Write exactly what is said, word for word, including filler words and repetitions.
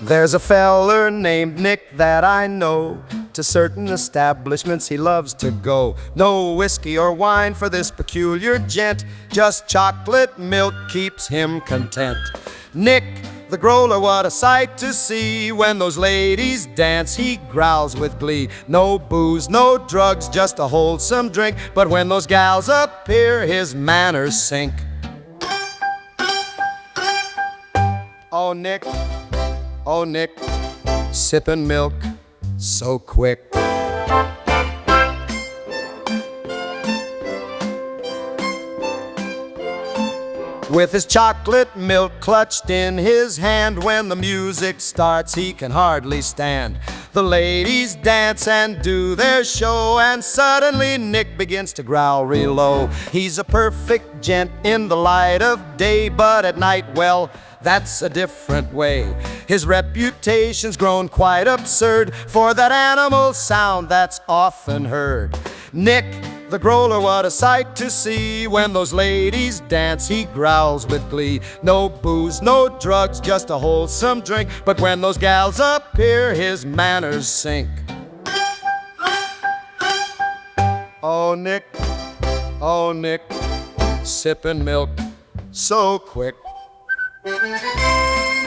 There's a feller named Nick that I know. To certain establishments he loves to go. No whiskey or wine for this peculiar gent. Just chocolate milk keeps him content. Nick, the growler, what a sight to see. When those ladies dance, he growls with glee. No booze, no drugs, just a wholesome drink. But when those gals appear, his manners sink. Oh, Nick, oh, Nick, sippin' milk so quick. With his chocolate milk clutched in his hand, when the music starts he can hardly stand. The ladies dance and do their show, and suddenly Nick begins to growl real low. He's a perfect gent in the light of day, but at night, well, that's a different way. His reputation's grown quite absurd for that animal sound that's often heard. Nick, the growler, what a sight to see. When those ladies dance, he growls with glee. No booze, no drugs, just a wholesome drink. But when those gals appear, his manners sink. Oh, Nick, oh, Nick, sippin' milk so quick. Thank you.